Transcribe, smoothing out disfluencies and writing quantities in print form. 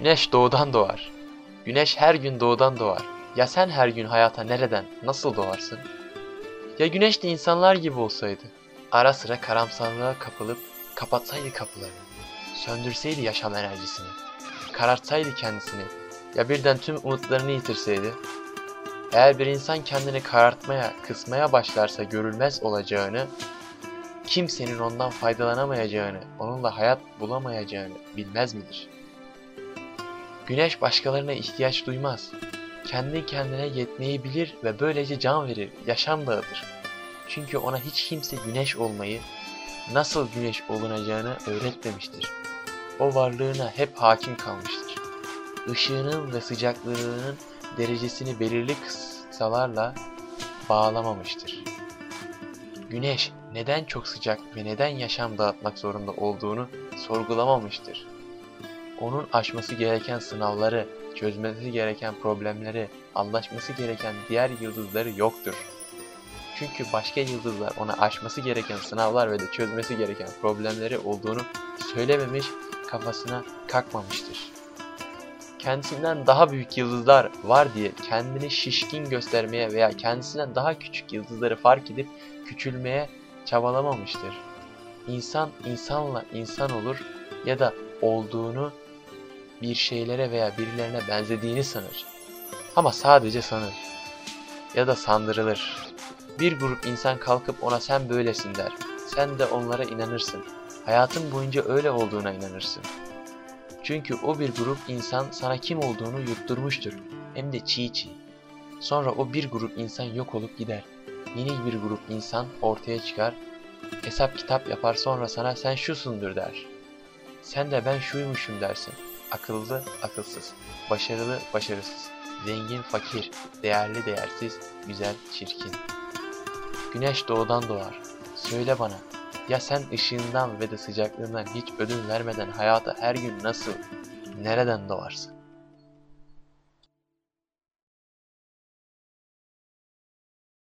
Güneş doğudan doğar. Güneş her gün doğudan doğar. Ya sen her gün hayata nereden, nasıl doğarsın? Ya güneş de insanlar gibi olsaydı, ara sıra karamsarlığa kapılıp kapatsaydı kapılarını, söndürseydi yaşam enerjisini, karartsaydı kendisini, ya birden tüm umutlarını yitirseydi, eğer bir insan kendini karartmaya, kısmaya başlarsa görülmez olacağını, kimsenin ondan faydalanamayacağını, onunla hayat bulamayacağını bilmez midir? Güneş başkalarına ihtiyaç duymaz. Kendi kendine yetmeyi bilir ve böylece can verir, yaşam dağıtır. Çünkü ona hiç kimse güneş olmayı, nasıl güneş olunacağını öğretmemiştir. O varlığına hep hakim kalmıştır. Işığının ve sıcaklığının derecesini belirli kısalarla bağlamamıştır. Güneş neden çok sıcak ve neden yaşam dağıtmak zorunda olduğunu sorgulamamıştır. Onun aşması gereken sınavları, çözmesi gereken problemleri, anlaşması gereken diğer yıldızları yoktur. Çünkü başka yıldızlar ona aşması gereken sınavlar ve de çözmesi gereken problemleri olduğunu söylememiş, kafasına kakmamıştır. Kendisinden daha büyük yıldızlar var diye kendini şişkin göstermeye veya kendisinden daha küçük yıldızları fark edip küçülmeye çabalamamıştır. İnsan insanla insan olur ya da olduğunu bir şeylere veya birilerine benzediğini sanır. Ama sadece sanır. Ya da sandırılır. Bir grup insan kalkıp ona sen böylesin der. Sen de onlara inanırsın. Hayatın boyunca öyle olduğuna inanırsın. Çünkü o bir grup insan sana kim olduğunu yutturmuştur. Hem de çiğ çiğ. Sonra o bir grup insan yok olup gider. Yeni bir grup insan ortaya çıkar. Hesap kitap yapar, sonra sana sen şusundur der. Sen de ben şuymuşum dersin. Akıllı akılsız, başarılı başarısız, zengin fakir, değerli değersiz, güzel çirkin. Güneş doğudan doğar. Söyle bana, ya sen ışığından ve de sıcaklığından hiç ödün vermeden hayata her gün nasıl, nereden doğarsın?